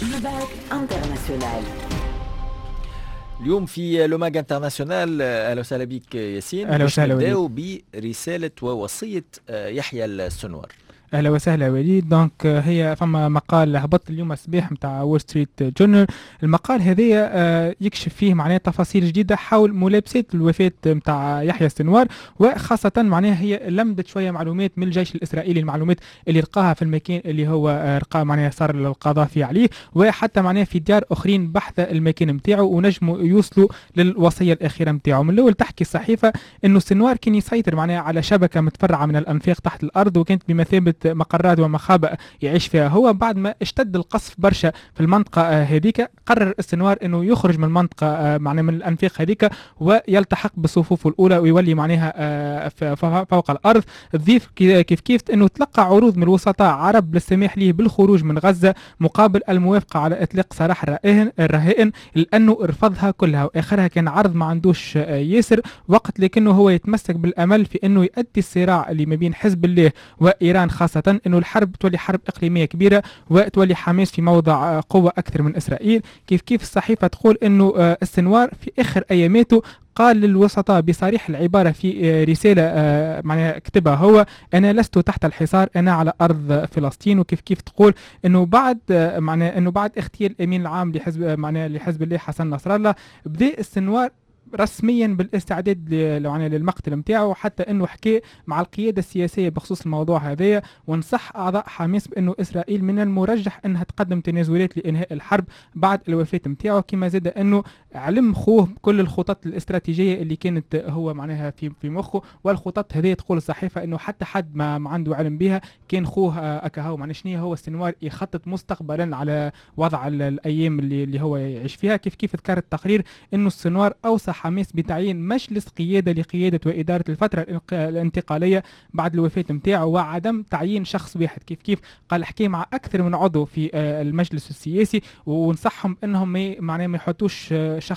لوماك انترناسيونال. اليوم في لوماك انترناسيونال. اهلا وسهلا بك ياسين. اهلا وسهلا وليد. نبداو برساله ووصيه يحيى السنوار. اهلا وسهلا وليد. دونك هي فما مقال هبط اليوم الصباح نتاع وول ستريت جورنال. المقال هذايا يكشف فيه معناها تفاصيل جديده حول ملابسات الوفاه نتاع يحيى السنوار، وخاصه معناها هي لمدت شويه معلومات من الجيش الاسرائيلي، المعلومات اللي لقاها في المكان اللي هو لقاه معناها صار القضاء عليه، وحتى معناها في ديار اخرين بحث المكان نتاعو ونجموا يوصلوا للوصيه الاخيره نتاعو. من الاول تحكي الصحيفه انه السنوار كان يسيطر معناها على شبكه متفرعه من الانفاق تحت الارض، وكانت بمثابه مقرات ومخابئ يعيش فيها هو. بعد ما اشتد القصف برشا في المنطقة هذيك، قرر السنوار انه يخرج من المنطقة معناها من الانفاق هذيك ويلتحق بالصفوف الاولى ويولي معناها فوق الارض. تضيف كيف انه تلقى عروض من الوسطاء عرب للسماح له بالخروج من غزة مقابل الموافقة على اطلاق سراح الرهائن، لانه رفضها كلها، واخرها كان عرض ما عندوش ياسر وقت، لكنه هو يتمسك بالامل في انه يؤدي الصراع اللي ما بين حزب الله وايران، خاصة انه الحرب تولي حرب اقليميه كبيره وتولي حماس في موضع قوه اكثر من اسرائيل. كيف الصحيفه تقول انه السنوار في اخر اياماته قال للوسطاء بصريح العباره في رساله معناها كتبها هو: انا لست تحت الحصار، انا على ارض فلسطين. وكيف تقول انه بعد معناها انه بعد اغتيال الامين العام لحزب الله حسن نصر الله، بدا السنوار رسميا بالاستعداد للمقتل نتاعو، حتى انه حكى مع القياده السياسيه بخصوص الموضوع هذايا، ونصح اعضاء حماس بانه اسرائيل من المرجح انها تقدم تنازلات لانهاء الحرب بعد الوفاه نتاعو. كما زاد انه علم خوه كل الخطط الاستراتيجيه اللي كانت هو معناها في مخه، والخطط هذه تقول الصحيفه انه حتى حد ما عنده علم بها كان خوه اكاهو. معناها شنو هو السنوار يخطط مستقبلا على وضع الايام اللي هو يعيش فيها. كيف ذكر التقرير انه السنوار اوصى حماس بتعيين مجلس قيادة لقيادة وإدارة الفترة الانتقالية بعد الوفاة نتاعو، وعدم تعيين شخص واحد. كيف قال حكي مع أكثر من عضو في المجلس السياسي، ونصحهم أنهم معناه ما يحطوش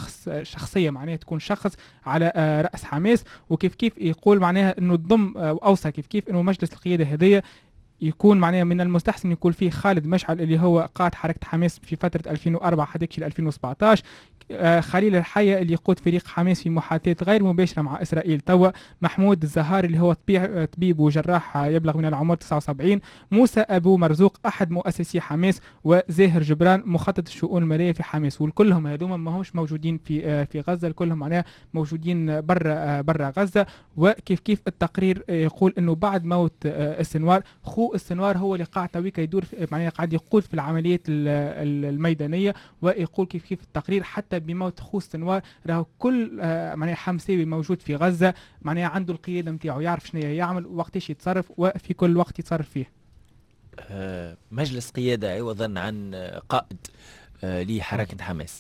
شخصية معناه تكون شخص على رأس حماس. وكيف يقول معناها أنه الضم أوصى كيف أنه مجلس القيادة هذية يكون معناها من المستحسن يكون فيه خالد مشعل اللي هو قائد حركة حماس في فترة 2004 حتى 2017، خليل الحية اللي يقود فريق حماس في محادثات غير مباشرة مع إسرائيل توا، محمود الزهار اللي هو طبيب وجراح يبلغ من العمر 79، موسى أبو مرزوق أحد مؤسسي حماس، وزاهر جبران مخطط الشؤون المالية في حماس. والكلهم هذوما ما همش موجودين في غزة، الكلهم معناها موجودين برا غزة. وكيف التقرير يقول انه بعد موت السنوار، خو السنوار هو اللي قاعد تويكا يدور معناها قاعد يقود في العمليات الميدانية. ويقول كيف التقرير حتى بموت خو السنوار راهو كل معناها حمساوي موجود في غزة معناها عنده القيادة نتاعو، يعرف شنو يعمل وقتاش يتصرف وفي كل وقت يتصرف فيه. مجلس قيادة عوضا عن قائد لحركة حماس.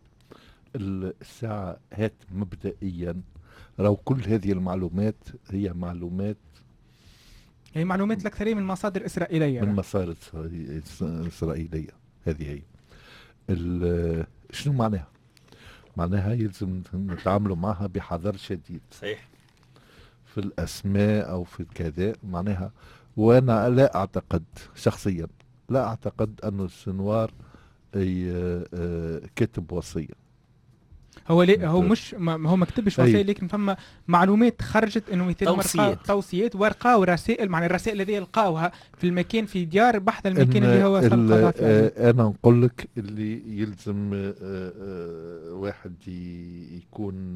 الساعة هات مبدئيا لو كل هذه المعلومات هي معلومات الأكثرية من مصادر إسرائيلية، من مصادر إسرائيلية. هذه هي شنو معناها؟ معناها يلزم نتعاملوا معها بحذر شديد. صحيح. في الأسماء أو في الكذا معناها. وأنا لا أعتقد شخصيا، لا أعتقد أن السنوار كتب وصية. هو ليه هو مش هو ما كتبش وصيه، لكن فما معلومات خرجت انه مثل توصيات ورقاو رسائل، معنى الرسائل الذي لقاوها في المكان في ديار بحث المكان اللي هو انا نقول لك اللي يلزم واحد يكون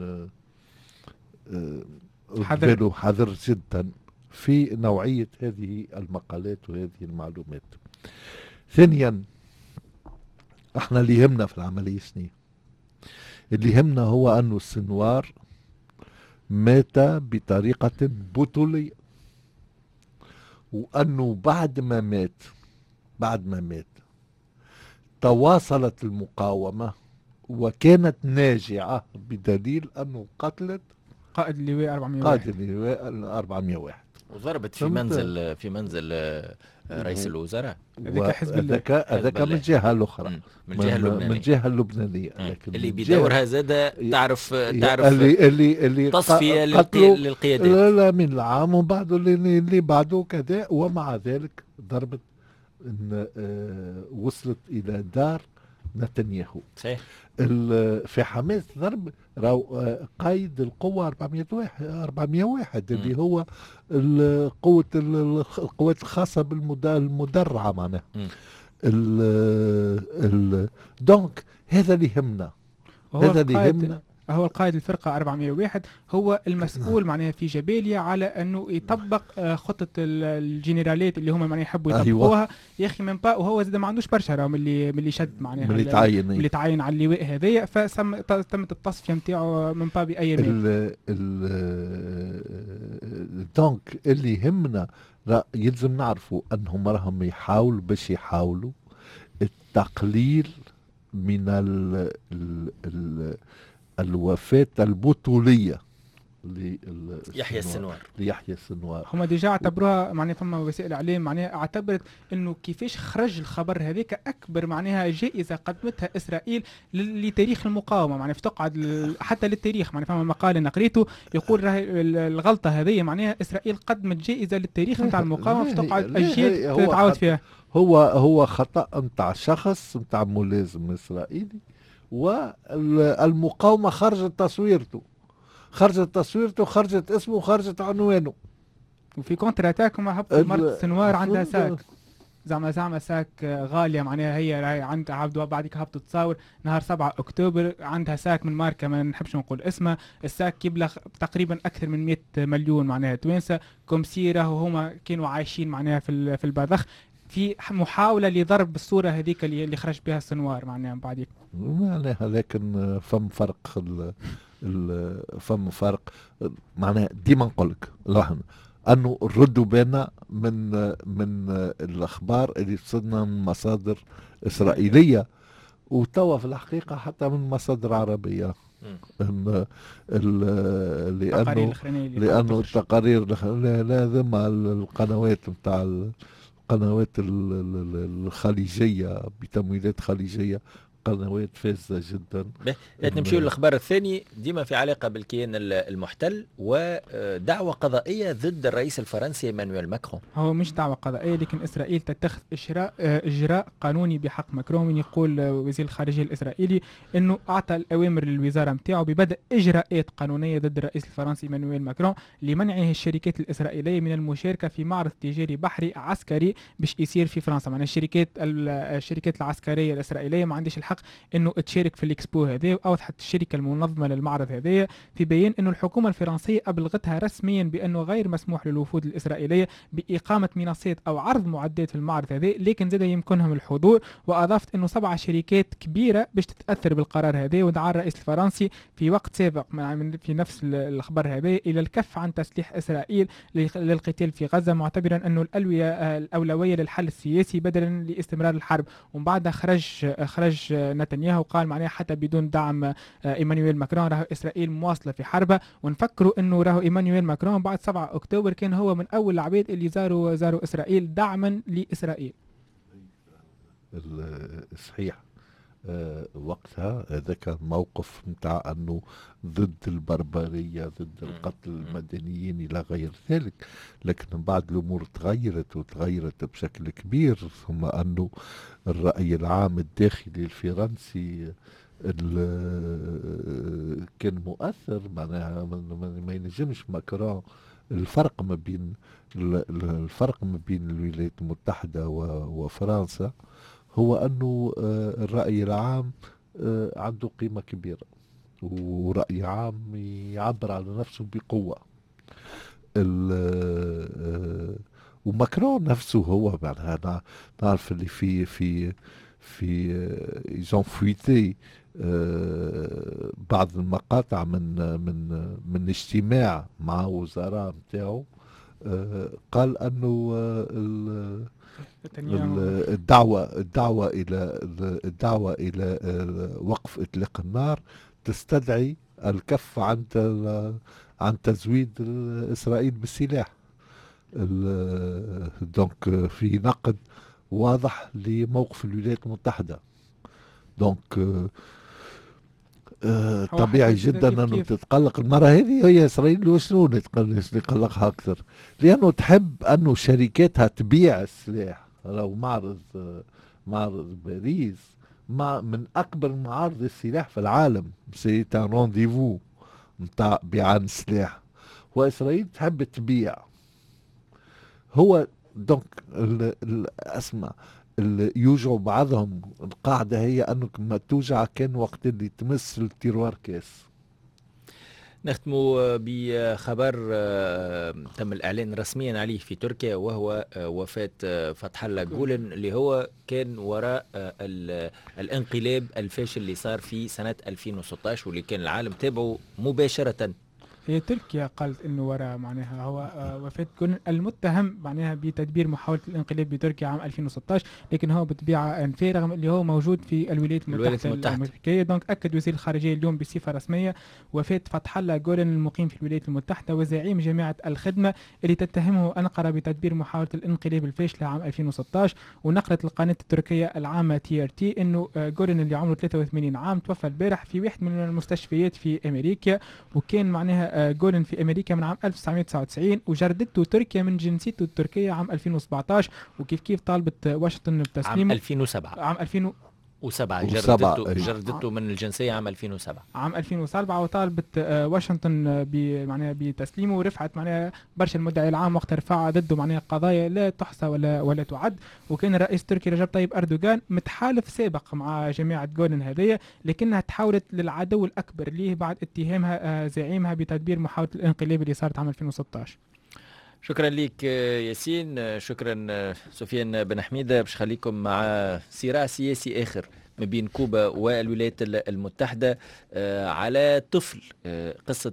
حذر جدا في نوعية هذه المقالات وهذه المعلومات. ثانيا احنا اللي يهمنا في العملية شنو؟ اللي يهمنا هو أنه السنوار مات بطريقة بطولية، وأنه بعد ما مات تواصلت المقاومة وكانت ناجعة، بدليل أنه قتلت قائد اللواء 401 وضربت في منزل رئيس الوزراء. هذاك من الجهه الاخرى، من الجهه اللبنانيه. لكن اللي بدورها زاد تعرف اللي تصفيه للقيادات. لا من العام ومن بعده اللي بعده كذا. ومع ذلك ضربت وصلت الى دار نتنياهو. صحيح. في حماس ضرب راهو قايد القوة 400 واحد اللي هو القوات الخاصة المدرعة معناها. دونك هذا اللي يهمنا، هذا اللي يهمنا. هو القائد الفرقة 401 هو المسؤول معناها في جباليا على انه يطبق خطة الجنرالات اللي هم معناها يحبوا يطبقوها. أيوة. يا اخي من با وهو زاد ما عندوش برشا راهو من اللي شد معناها من اللي تعين على اللواء هذايا، فتمت التصفية نتاعو من با باي دونك اللي يهمنا يلزم نعرفوا انهم راهم يحاولوا باش يحاولوا التقليل من الوفاة البطولية يحيى السنوار. هما ديجا اعتبروها معناها فما وسائل اعلام معناها اعتبرت انه كيفاش خرج الخبر هذاك اكبر معناها جائزه قدمتها اسرائيل لتاريخ المقاومه، معناها تقعد حتى للتاريخ. معناها فما مقال انا قريته يقول راهي الغلطه هذه معناها اسرائيل قدمت جائزه للتاريخ نتاع المقاومه فتقعد اجيال تتعاود فيها. هو خطا نتاع شخص نتاع ملازم اسرائيلي، والمقاومه خرجت تصويرته، خرجت اسمه، خرجت عنوانه. وفي كونتر اتاك ما هبط مرت سنوار عندها ساك زعما ساك غاليه معناها هي عندها عبدوا بعدك هبطوا تصاور نهار 7 اكتوبر عندها ساك من ماركه ما نحبش نقول اسمها. الساك يبلغ تقريبا اكثر من 100 مليون معناها توانسه كومسيره، وهما كانوا عايشين معناها في البذخ في محاوله لضرب الصوره هذيك اللي خرج بها السنوار معناها بعديك معناها. لكن فم فرق معناها. ديما نقول لك انه ردوا بالنا من الاخبار اللي تصلنا من مصادر اسرائيليه، وتوا في الحقيقه حتى من مصادر عربيه. لانه التقارير لازم القنوات نتاع القنوات الخليجيه بتمويلات خليجيه قنوات فاسدة جدا. نمشي للأخبار الثاني ديما في علاقة بالكيان المحتل ودعوة قضائية ضد الرئيس الفرنسي إيمانويل ماكرون. هو مش دعوة قضائية، لكن إسرائيل تتخذ إجراء قانوني بحق ماكرون. يقول وزير الخارجية الإسرائيلي أنه أعطى الأوامر للوزارة متاعه ببدء إجراءات قانونية ضد الرئيس الفرنسي إيمانويل ماكرون لمنعه الشركات الإسرائيلية من المشاركة في معرض تجاري بحري عسكري باش يصير في فرنسا. معناها الشركات العسكرية الإسرائيلية ما عندش الحق انه تشارك في الاكسبو هذا. واوضحت الشركه المنظمه للمعرض هذا في بيان انه الحكومه الفرنسيه ابلغتها رسميا بانه غير مسموح للوفود الاسرائيليه باقامه منصات او عرض معدات في المعرض هذا، لكن زاد يمكنهم الحضور. واضافت انه 7 شركات كبيره باش تتاثر بالقرار هذا، ودعا الرئيس الفرنسي في وقت سابق في نفس الخبر هذا الى الكف عن تسليح اسرائيل للقتال في غزه، معتبرا انه الاولويه للحل السياسي بدلا لاستمرار الحرب. ومن بعد خرج نتنياهو قال معناها حتى بدون دعم ايمانويل ماكرون راهو اسرائيل مواصله في حربها. ونفكروا انه راهو ايمانويل ماكرون بعد 7 اكتوبر كان هو من اول العباد اللي زاروا اسرائيل دعما لاسرائيل. صحيح. وقتها هذا كان موقف نتاع انه ضد البربريه، ضد القتل المدنيين الى غير ذلك. لكن بعد الامور تغيرت بشكل كبير، ثم انه الراي العام الداخلي الفرنسي كان مؤثر. معناها ما ينجمش ماكرون. الفرق ما بين الولايات المتحده وفرنسا هو أنه الرأي العام عنده قيمة كبيرة، ورأي عام يعبر على نفسه بقوة. وماكرون نفسه هو معناها نعرف اللي في ils ont fuité بعض المقاطع من اجتماع مع وزراء متاعه. قال أنه الدعوة إلى وقف إطلاق النار تستدعي الكف عن تزويد إسرائيل بالسلاح. دونك في نقد واضح لموقف الولايات المتحدة. دونك طبيعي جدا أنه تتقلق المرة هذه. هي إسرائيل وشنو يقلقها أكثر؟ لأنه تحب أنه شركاتها تبيع السلاح. لو معرض باريس من اكبر معارض السلاح في العالم، سي ان رونديفو نتاع بيعان السلاح، واسرائيل تحب تبيع. هو دونك اسمع، يوجعوا بعضهم. القاعدة هي انك ما توجع كان وقت اللي تمس التيروار كاس. نختموا بخبر تم الإعلان رسميا عليه في تركيا، وهو وفاة فتح الله جولن اللي هو كان وراء الانقلاب الفاشل اللي صار في سنة 2016 واللي كان العالم تابعه مباشرة. هي تركيا قالت انه وراء معناها هو وفاة جولن المتهم معناها بتدبير محاولة الانقلاب بتركيا عام 2016، لكن هو بطبيعة أنفية رغم اللي هو موجود في الولايات المتحدة الأمريكية. دونك أكد وزير الخارجية اليوم بصفة رسمية وفاة فتح الله جولن المقيم في الولايات المتحدة وزعيم جماعة الخدمة اللي تتهمه أنقرة بتدبير محاولة الانقلاب الفاشلة عام 2016. ونقلت القناة التركية العامة TRT انه جولن اللي عمره 83 عام توفى البارح في واحد من المستشفيات في أمريكا، وكان معناها جولن في أمريكا من عام 1999 وجردته تركيا من جنسيته التركية عام 2017، وكيف كيف طالبت واشنطن بتسليمه عام 2007 عام 2007 جردته من الجنسية عام 2007 عام 2007 وطالبت واشنطن معناها بتسليمه، ورفعت معناها برشا المدعي العام وقت رفع ضده معناها قضايا لا تحصى ولا تعد. وكان الرئيس التركي رجب طيب أردوغان متحالف سابق مع جماعة جولن هذية، لكنها تحولت للعدو الأكبر ليه بعد اتهامها زعيمها بتدبير محاولة الانقلاب اللي صارت عام 2016. شكرا لك ياسين، شكرا سفيان بن حميدة. باش خليكم مع صراع سياسي آخر ما بين كوبا والولايات المتحدة على طفل، قصة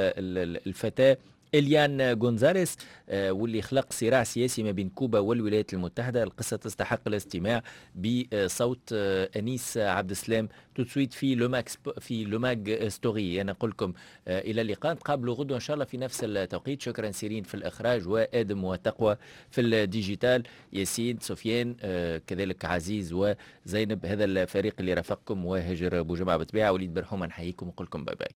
الفتاة إليان غونزاليس واللي خلق صراع سياسي ما بين كوبا والولايات المتحدة. القصة تستحق الاستماع بصوت أنيس عبد السلام تسويت في لوماج ستوري. أنا أقول لكم إلى اللقاء، نتقابلوا غدوة إن شاء الله في نفس التوقيت. شكرا سيرين في الإخراج وآدم وتقوى في الديجيتال، ياسين سفيان كذلك عزيز وزينب، هذا الفريق اللي رافقكم، وهجر بوجمعة بطبيعة، وليد برحوم، نحييكم ونقول لكم باي باي.